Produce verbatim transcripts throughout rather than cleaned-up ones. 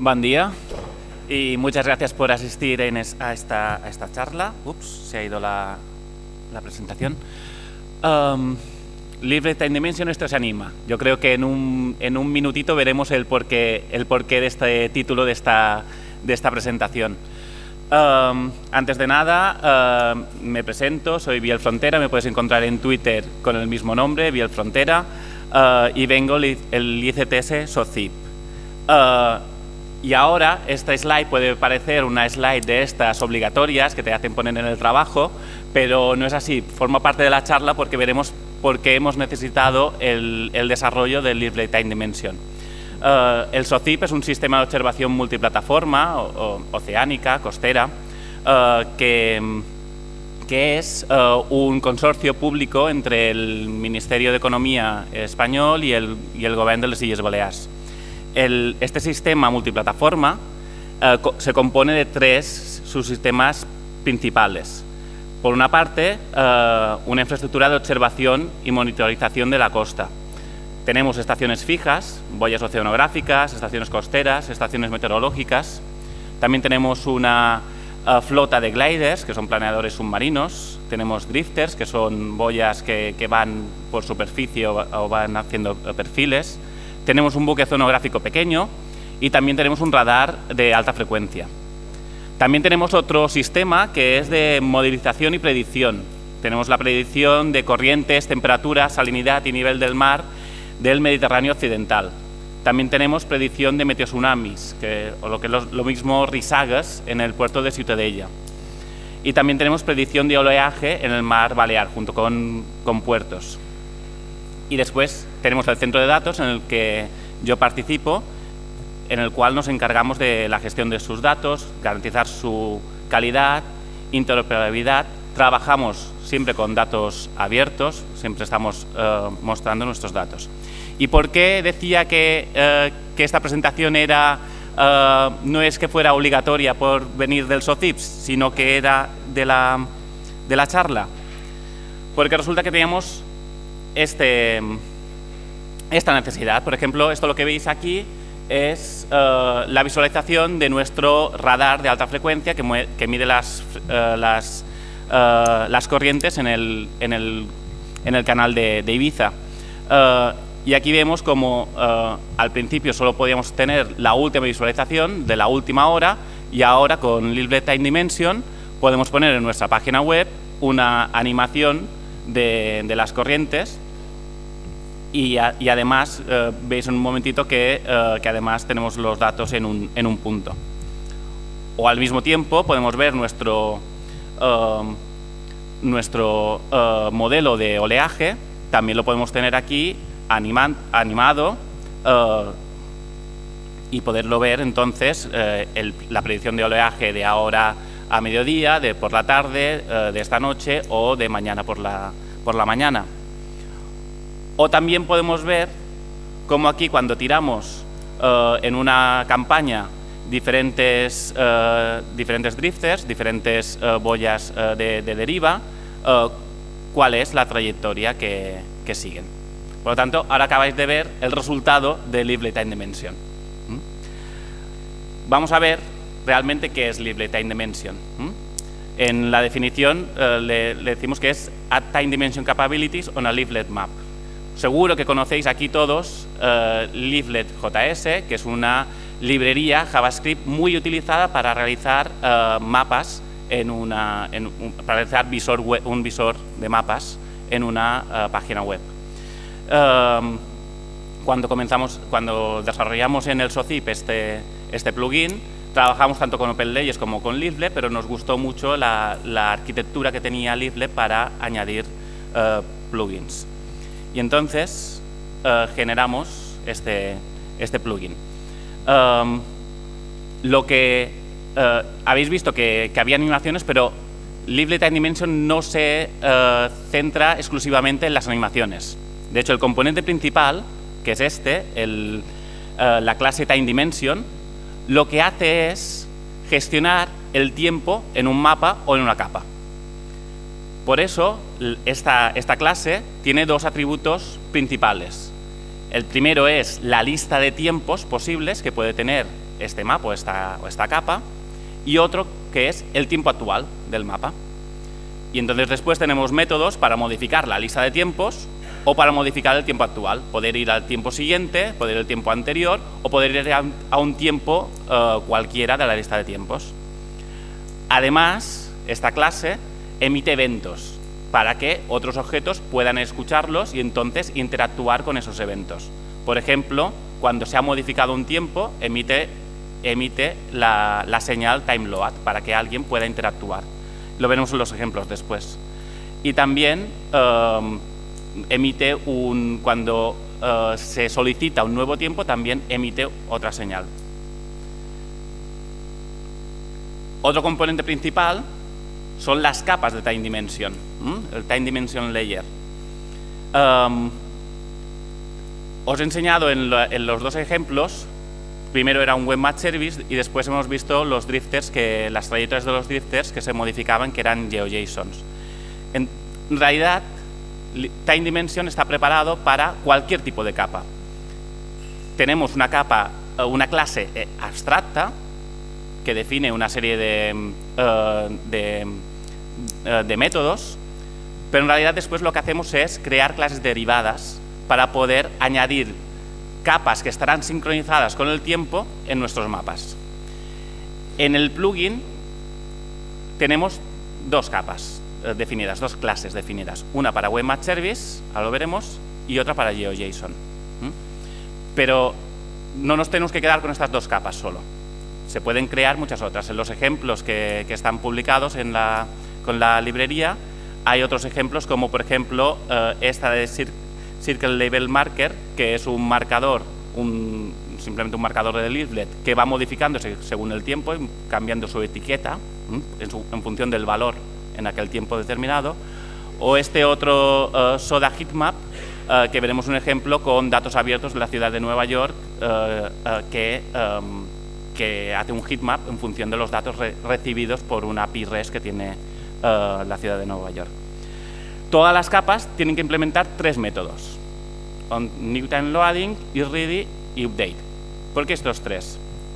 Buen día y muchas gracias por asistir en es, a, esta, a esta charla. Ups, se ha ido la, la presentación. Um, Live Time Dimension, esto se anima. Yo creo que en un, en un minutito veremos el porqué, el porqué de este título de esta, de esta presentación. Um, antes de nada, uh, me presento, soy Biel Frontera, me puedes encontrar en Twitter con el mismo nombre, Biel Frontera, uh, y vengo el I C T S SOCIP. Uh, y ahora, esta slide puede parecer una slide de estas obligatorias que te hacen poner en el trabajo, pero no es así, forma parte de la charla porque veremos por qué hemos necesitado el, el desarrollo del Live Time Dimension. Uh, el SOCIP es un sistema de observación multiplataforma, o, o, oceánica, costera, uh, que, que es uh, un consorcio público entre el Ministerio de Economía español y el, y el Gobierno de las Illes Balears. El, este sistema multiplataforma uh, co se compone de tres subsistemas principales. Por una parte, uh, una infraestructura de observación y monitorización de la costa. Tenemos estaciones fijas, boyas oceanográficas, estaciones costeras, estaciones meteorológicas. También tenemos una uh, flota de gliders, que son planeadores submarinos. Tenemos drifters, que son boyas que, que van por superficie o, o van haciendo perfiles. Tenemos un buque oceanográfico pequeño y también tenemos un radar de alta frecuencia. También tenemos otro sistema que es de modelización y predicción. Tenemos la predicción de corrientes, temperatura, salinidad y nivel del mar del Mediterráneo occidental. También tenemos predicción de meteotsunamis, que, o lo que es lo, lo mismo risagas en el puerto de Ciutadella. Y también tenemos predicción de oleaje en el mar Balear, junto con, con puertos. Y después tenemos el centro de datos en el que yo participo, en el cual nos encargamos de la gestión de sus datos, garantizar su calidad, interoperabilidad. Trabajamos siempre con datos abiertos, siempre estamos uh, mostrando nuestros datos. ¿Y por qué decía que, uh, que esta presentación era, uh, no es que fuera obligatoria por venir del SOCIP, sino que era de la, de la charla? Porque resulta que teníamos este, esta necesidad. Por ejemplo, esto lo que veis aquí es uh, la visualización de nuestro radar de alta frecuencia que, que mide las, uh, las, uh, las corrientes en el, en el, en el canal de, de Ibiza. Uh, y aquí vemos como uh, al principio solo podíamos tener la última visualización de la última hora y ahora con Live Time Dimension podemos poner en nuestra página web una animación de, de las corrientes. Y, a, y además eh, veis en un momentito que, eh, que además tenemos los datos en un, en un punto. O al mismo tiempo podemos ver nuestro, uh, nuestro uh, modelo de oleaje, también lo podemos tener aquí anima, animado uh, y poderlo ver entonces uh, el, la predicción de oleaje de ahora a mediodía, de por la tarde, uh, de esta noche o de mañana por la, por la mañana. O también podemos ver cómo aquí cuando tiramos uh, en una campaña diferentes, uh, diferentes drifters, diferentes uh, boyas uh, de, de deriva, uh, cuál es la trayectoria que, que siguen. Por lo tanto, ahora acabáis de ver el resultado de Live Time Dimension. ¿Mm? Vamos a ver realmente qué es Live Time Dimension. ¿Mm? En la definición uh, le, le decimos que es Add Time Dimension Capabilities on a Livelet Map. Seguro que conocéis aquí todos uh, Livelet J S, que es una librería JavaScript muy utilizada para realizar uh, mapas, en una, en un, para realizar visor web, un visor de mapas en una uh, página web. Uh, cuando, comenzamos, cuando desarrollamos en el SOCIP este, este plugin, trabajamos tanto con OpenLayers como con Livelet, pero nos gustó mucho la, la arquitectura que tenía Livelet para añadir uh, plugins. Y entonces uh, generamos este, este plugin. Um, lo que uh, habéis visto que, que había animaciones, pero Live Time Dimension no se uh, centra exclusivamente en las animaciones. De hecho, el componente principal, que es este, el, uh, la clase Time Dimension, lo que hace es gestionar el tiempo en un mapa o en una capa. Por eso, esta, esta clase tiene dos atributos principales. El primero es la lista de tiempos posibles que puede tener este mapa o esta, o esta capa, y otro que es el tiempo actual del mapa. Y entonces después tenemos métodos para modificar la lista de tiempos o para modificar el tiempo actual. Poder ir al tiempo siguiente, poder ir al tiempo anterior o poder ir a, a un tiempo uh, cualquiera de la lista de tiempos. Además, esta clase emite eventos para que otros objetos puedan escucharlos y entonces interactuar con esos eventos. Por ejemplo, cuando se ha modificado un tiempo, emite, emite la, la señal timeload para que alguien pueda interactuar. Lo veremos en los ejemplos después. Y también um, emite un, cuando uh, se solicita un nuevo tiempo, también emite otra señal. Otro componente principal son las capas de Time Dimension, ¿m? el Time Dimension Layer. Um, os he enseñado en, lo, en los dos ejemplos, primero era un Web Match Service y después hemos visto los drifters, que, las trayectorias de los drifters que se modificaban, que eran GeoJSONs. En realidad, Time Dimension está preparado para cualquier tipo de capa. Tenemos una capa, una clase abstracta que define una serie de, uh, de, uh, de métodos, pero en realidad después lo que hacemos es crear clases derivadas para poder añadir capas que estarán sincronizadas con el tiempo en nuestros mapas. En el plugin tenemos dos capas uh, definidas, dos clases definidas, una para Web Match Service, ahora lo veremos, y otra para GeoJSON. ¿Mm? Pero no nos tenemos que quedar con estas dos capas solo. Se pueden crear muchas otras. En los ejemplos que, que están publicados en la, con la librería hay otros ejemplos, como por ejemplo uh, esta de Cir Circle Label Marker, que es un marcador, un, simplemente un marcador de leaflet que va modificándose según el tiempo, cambiando su etiqueta en, su, en función del valor en aquel tiempo determinado. O este otro uh, Soda Heatmap, uh, que veremos un ejemplo con datos abiertos de la ciudad de Nueva York, uh, uh, que um, que hace un heatmap en función de los datos re recibidos por una A P I REST que tiene uh, la ciudad de Nueva York. Todas las capas tienen que implementar tres métodos: on New Time Loading, isReady y Update. ¿Por qué estos tres?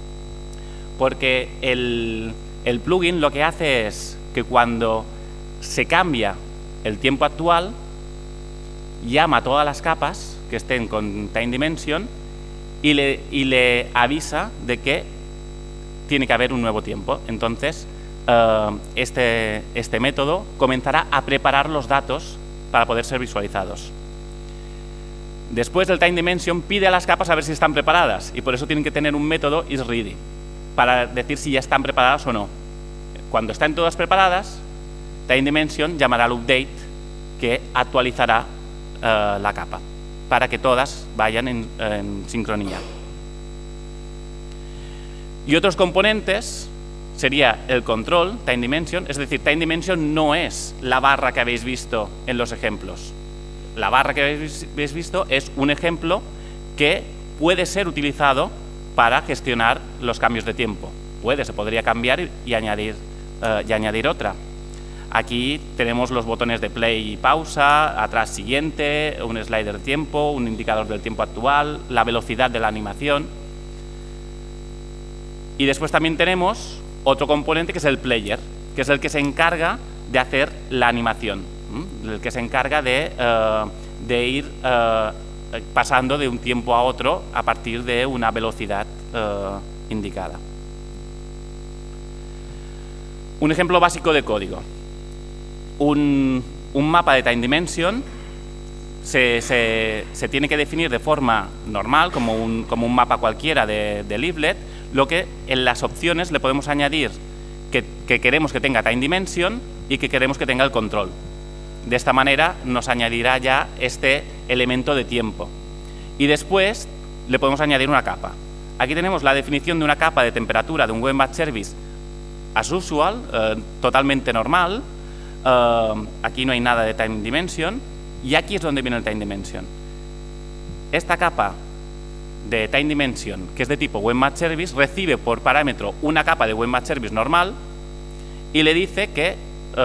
Porque el, el plugin lo que hace es que cuando se cambia el tiempo actual, llama a todas las capas que estén con Time Dimension y le, y le avisa de que tiene que haber un nuevo tiempo. Entonces, uh, este, este método comenzará a preparar los datos para poder ser visualizados. Después del Time Dimension pide a las capas a ver si están preparadas y por eso tienen que tener un método isReady para decir si ya están preparadas o no. Cuando están todas preparadas, Time Dimension llamará al update que actualizará uh, la capa para que todas vayan en, en sincronía. Y otros componentes sería el control, Time Dimension, es decir, Time Dimension no es la barra que habéis visto en los ejemplos. La barra que habéis visto es un ejemplo que puede ser utilizado para gestionar los cambios de tiempo. Puede, se podría cambiar y, y, añadir, uh, y añadir otra. Aquí tenemos los botones de play y pausa, atrás siguiente, un slider de tiempo, un indicador del tiempo actual, la velocidad de la animación. Y después también tenemos otro componente que es el player, que es el que se encarga de hacer la animación, ¿m? el que se encarga de, uh, de ir uh, pasando de un tiempo a otro a partir de una velocidad uh, indicada. Un ejemplo básico de código. Un, un mapa de Time Dimension se, se, se tiene que definir de forma normal, como un, como un mapa cualquiera de, de leaflet. Lo que en las opciones le podemos añadir que, que queremos que tenga Time Dimension y que queremos que tenga el control. De esta manera nos añadirá ya este elemento de tiempo. Y después le podemos añadir una capa. Aquí tenemos la definición de una capa de temperatura de un Web Match Service as usual, eh, totalmente normal. Eh, aquí no hay nada de Time Dimension y aquí es donde viene el Time Dimension. Esta capa de Time Dimension, que es de tipo Web Match Service, recibe por parámetro una capa de Web Match Service normal y le dice que,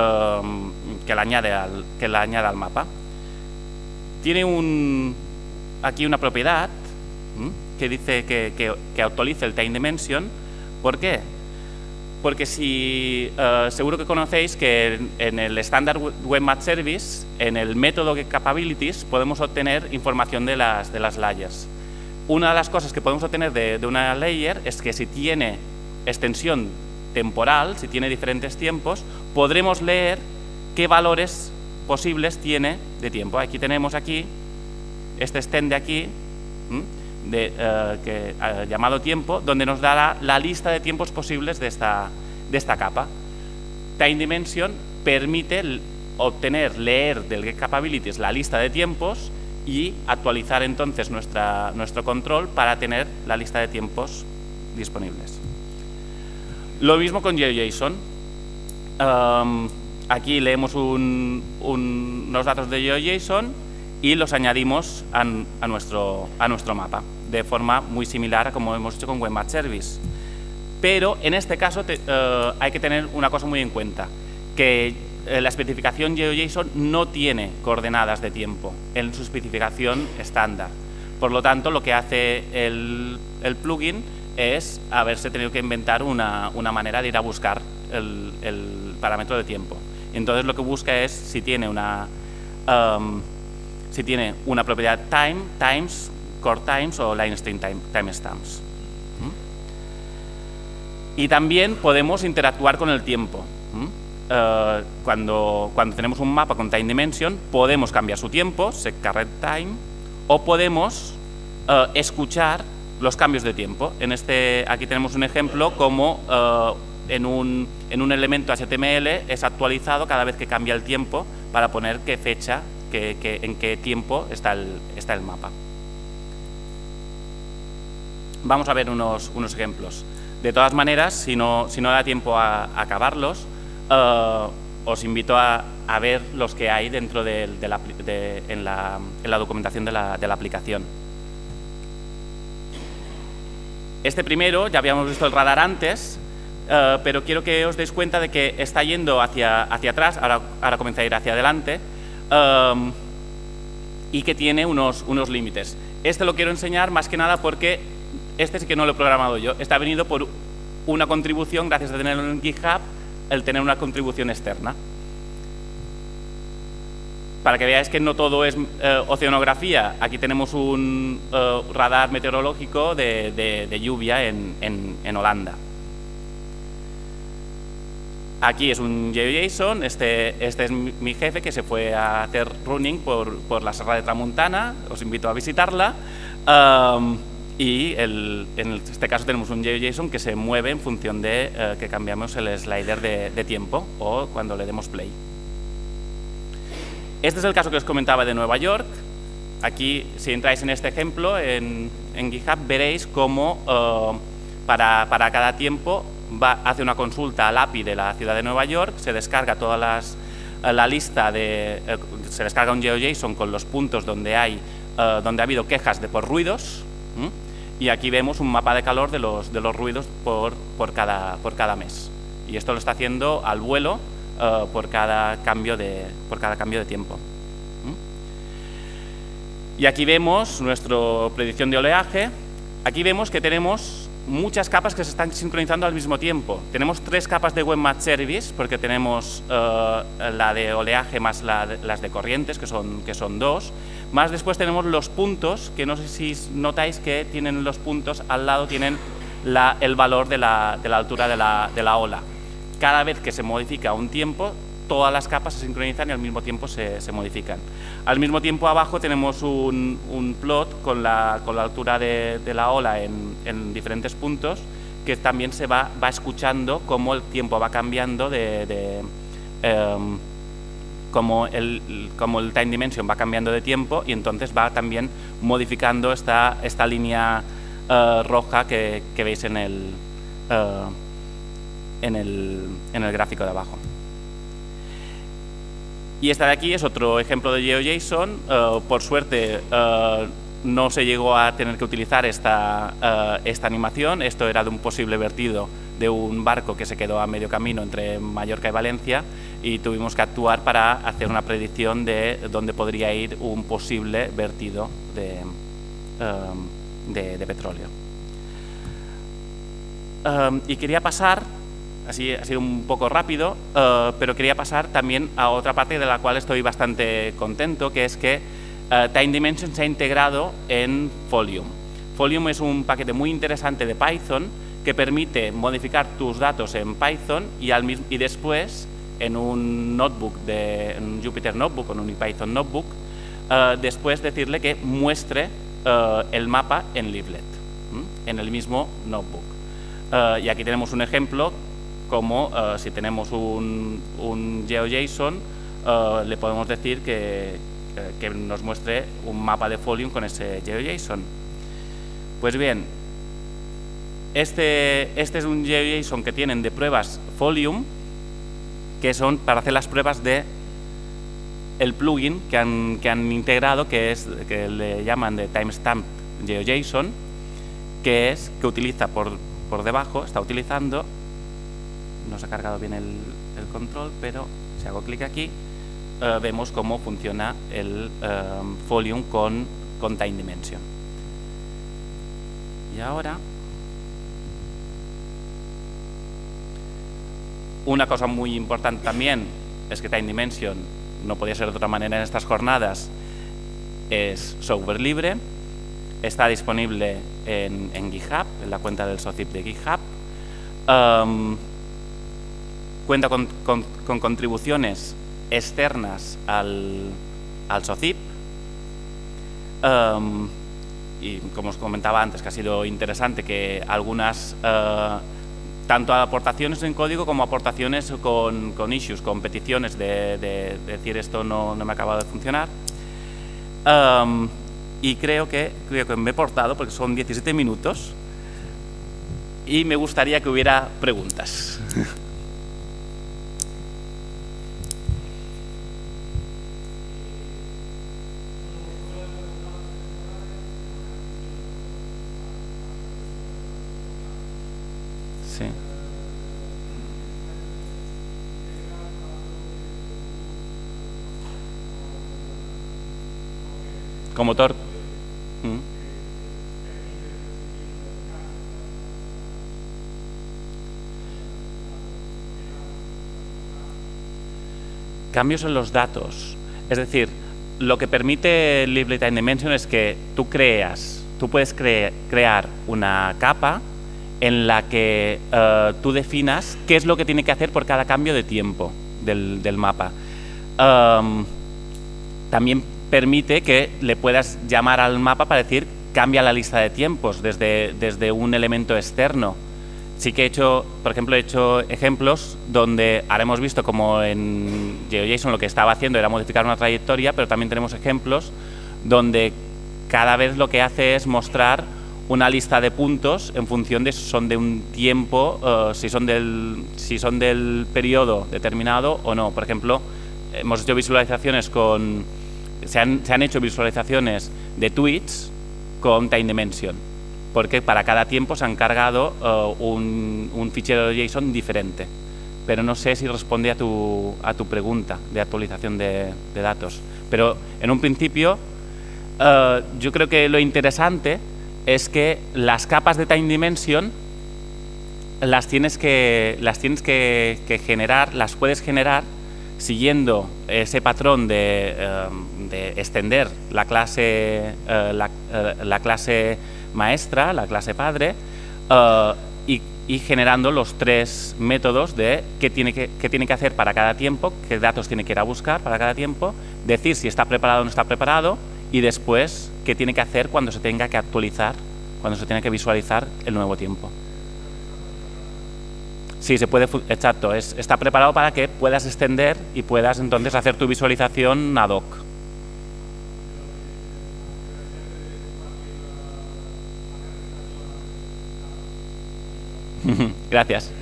um, que, la añade al, que la añada al mapa. Tiene un, aquí una propiedad ¿m? que dice que, que, que actualice el time dimension. ¿Por qué? Porque si uh, seguro que conocéis que en, en el Standard Web Match Service, en el método Capabilities, podemos obtener información de las, de las layers. Una de las cosas que podemos obtener de, de una layer es que si tiene extensión temporal, si tiene diferentes tiempos, podremos leer qué valores posibles tiene de tiempo. Aquí tenemos aquí, este extend de aquí, de, uh, que, uh, llamado tiempo, donde nos dará la lista de tiempos posibles de esta, de esta capa. Time Dimension permite obtener, leer del GetCapabilities la lista de tiempos y actualizar entonces nuestra, nuestro control para tener la lista de tiempos disponibles. Lo mismo con GeoJSON. Um, aquí leemos un, un, unos datos de GeoJSON y los añadimos a, a, nuestro, a nuestro mapa, de forma muy similar a como hemos hecho con Web Match Service. Pero en este caso te, uh, hay que tener una cosa muy en cuenta, que uh, la especificación GeoJSON no tiene coordenadas de tiempo en su especificación estándar. Por lo tanto, lo que hace el, el plugin es haberse tenido que inventar una, una manera de ir a buscar el, el parámetro de tiempo. Entonces, lo que busca es si tiene una... Um, si tiene una propiedad time, times, core times o line string time, timestamps. ¿Mm? Y también podemos interactuar con el tiempo. ¿Mm? Uh, cuando, cuando tenemos un mapa con time dimension, podemos cambiar su tiempo, set current time, o podemos uh, escuchar los cambios de tiempo. En este, aquí tenemos un ejemplo como uh, en, un, en un elemento H T M L es actualizado cada vez que cambia el tiempo para poner qué fecha Que, que, en qué tiempo está el, está el mapa. Vamos a ver unos, unos ejemplos. De todas maneras, si no, si no da tiempo a, a acabarlos, uh, os invito a, a ver los que hay dentro de, de la, de, en, la, en la documentación de la, de la aplicación. Este primero, ya habíamos visto el radar antes, uh, pero quiero que os deis cuenta de que está yendo hacia, hacia atrás, ahora, ahora comienza a ir hacia adelante, Um, y que tiene unos, unos límites. Este lo quiero enseñar más que nada porque este sí que no lo he programado yo. Este ha venido por una contribución, gracias a tenerlo en GitHub, el tener una contribución externa. Para que veáis que no todo es eh, oceanografía, aquí tenemos un eh, radar meteorológico de, de, de lluvia en, en, en Holanda. Aquí es un GeoJSON, este, este es mi jefe que se fue a hacer running por, por la Serra de Tramuntana, os invito a visitarla. Um, y el, en este caso tenemos un GeoJSON que se mueve en función de uh, que cambiamos el slider de, de tiempo o cuando le demos play. Este es el caso que os comentaba de Nueva York. Aquí, si entráis en este ejemplo, en, en GitHub, veréis cómo uh, para, para cada tiempo Va, hace una consulta al A P I de la ciudad de Nueva York, se descarga toda las, la lista de, eh, se descarga un GeoJSON con los puntos donde hay, eh, donde ha habido quejas de por ruidos, ¿m? Y aquí vemos un mapa de calor de los, de los ruidos por, por, cada, por cada mes. Y esto lo está haciendo al vuelo eh, por cada cambio de, por cada cambio de tiempo. ¿M? Y aquí vemos nuestra predicción de oleaje. Aquí vemos que tenemos muchas capas que se están sincronizando al mismo tiempo. Tenemos tres capas de Web Match Service, porque tenemos uh, la de oleaje más la de, las de corrientes, que son, que son dos. Más después tenemos los puntos, que no sé si notáis que tienen los puntos al lado, tienen la, el valor de la, de la altura de la, de la ola. Cada vez que se modifica un tiempo, todas las capas se sincronizan y al mismo tiempo se, se modifican. Al mismo tiempo abajo tenemos un, un plot con la, con la altura de, de la ola en, en diferentes puntos, que también se va, va escuchando cómo el tiempo va cambiando, de, de, um, cómo, el, cómo el time dimension va cambiando de tiempo y entonces va también modificando esta, esta línea uh, roja que, que veis en el, uh, en, el, en el gráfico de abajo. Y esta de aquí es otro ejemplo de GeoJSON. Uh, por suerte uh, no se llegó a tener que utilizar esta, uh, esta animación. Esto era de un posible vertido de un barco que se quedó a medio camino entre Mallorca y Valencia y tuvimos que actuar para hacer una predicción de dónde podría ir un posible vertido de, um, de, de petróleo. Um, y quería pasar, así ha sido un poco rápido, uh, pero quería pasar también a otra parte de la cual estoy bastante contento, que es que uh, Time Dimension se ha integrado en Folium. Folium es un paquete muy interesante de Python que permite modificar tus datos en Python y, al mismo, y después en un notebook, de, en un Jupyter Notebook o en un Python Notebook, uh, después decirle que muestre uh, el mapa en Leaflet, ¿m? en el mismo notebook. Uh, y aquí tenemos un ejemplo como uh, si tenemos un, un GeoJSON, uh, le podemos decir que, que nos muestre un mapa de Folium con ese GeoJSON. Pues bien, este, este es un GeoJSON que tienen de pruebas Folium, que son para hacer las pruebas de el plugin que han, que han integrado, que es que le llaman de Timestamp GeoJSON, que es que utiliza por, por debajo, está utilizando, no se ha cargado bien el, el control, pero si hago clic aquí, eh, vemos cómo funciona el eh, Folium con, con Time Dimension. Y ahora, una cosa muy importante también es que Time Dimension, no podía ser de otra manera en estas jornadas, es software libre, está disponible en, en GitHub, en la cuenta del SOCIP de GitHub, um, cuenta con, con, con contribuciones externas al, al SOCIP, um, y como os comentaba antes, que ha sido interesante que algunas, uh, tanto aportaciones en código como aportaciones con, con issues, con peticiones de, de, de decir esto no, no me ha acabado de funcionar. Um, y creo que, creo que me he portado porque son diecisiete minutos y me gustaría que hubiera preguntas. Sí. Con motor. ¿Mm? Cambios en los datos. Es decir, lo que permite Lively Time Dimension es que tú creas, tú puedes cre crear una capa en la que uh, tú definas qué es lo que tiene que hacer por cada cambio de tiempo del, del mapa. Um, también permite que le puedas llamar al mapa para decir cambia la lista de tiempos desde, desde un elemento externo. Sí que he hecho, por ejemplo, he hecho ejemplos donde ahora hemos visto como en GeoJSON lo que estaba haciendo era modificar una trayectoria, pero también tenemos ejemplos donde cada vez lo que hace es mostrar una lista de puntos en función de si son de un tiempo, uh, si, son del, si son del periodo determinado o no. Por ejemplo, hemos hecho visualizaciones con... Se han, se han hecho visualizaciones de tweets con Time Dimension, porque para cada tiempo se han cargado uh, un, un fichero de JSON diferente. Pero no sé si responde a tu, a tu pregunta de actualización de, de datos. Pero en un principio, uh, yo creo que lo interesante es que las capas de Time Dimension las tienes que, las tienes que, que generar, las puedes generar siguiendo ese patrón de, uh, de extender la clase, uh, la, uh, la clase maestra, la clase padre, uh, y, y generando los tres métodos de qué tiene, que, qué tiene que hacer para cada tiempo, qué datos tiene que ir a buscar para cada tiempo, decir si está preparado o no está preparado, y después qué tiene que hacer cuando se tenga que actualizar, cuando se tenga que visualizar el nuevo tiempo. Sí, se puede, exacto, es, está preparado para que puedas extender y puedas entonces hacer tu visualización ad hoc. Gracias.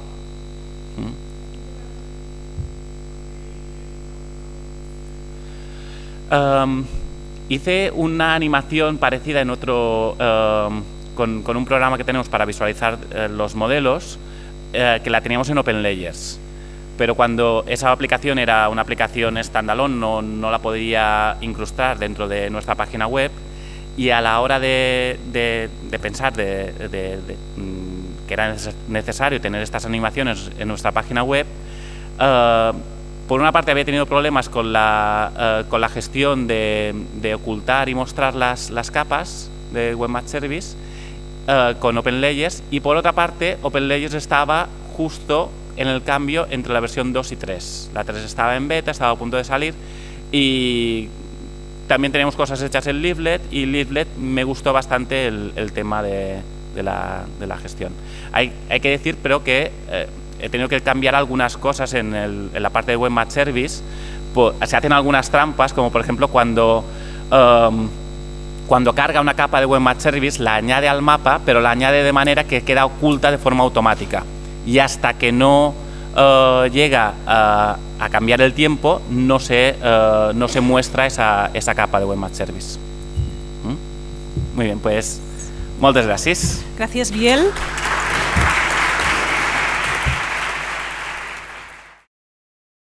Um, hice una animación parecida en otro, um, con, con un programa que tenemos para visualizar uh, los modelos, uh, que la teníamos en OpenLayers. Pero cuando esa aplicación era una aplicación standalone, no, no la podía incrustar dentro de nuestra página web, y a la hora de, de, de pensar de, de, de, que era necesario tener estas animaciones en nuestra página web, uh, por una parte había tenido problemas con la, uh, con la gestión de, de ocultar y mostrar las, las capas de Webmaster Service uh, con OpenLayers, y por otra parte OpenLayers estaba justo en el cambio entre la versión dos y tres. La tres estaba en beta, estaba a punto de salir, y también tenemos cosas hechas en Leaflet, y Leaflet me gustó bastante el, el tema de, de, la, de la gestión. Hay, hay que decir, pero que eh, he tenido que cambiar algunas cosas en, el, en la parte de Webmaster Service. Por, se hacen algunas trampas, como por ejemplo cuando, um, cuando carga una capa de Webmaster Service, la añade al mapa, pero la añade de manera que queda oculta de forma automática. Y hasta que no uh, llega a, a cambiar el tiempo, no se, uh, no se muestra esa, esa capa de Webmaster Service. ¿Mm? Muy bien, pues moltes gràcies. Gràcies, Biel.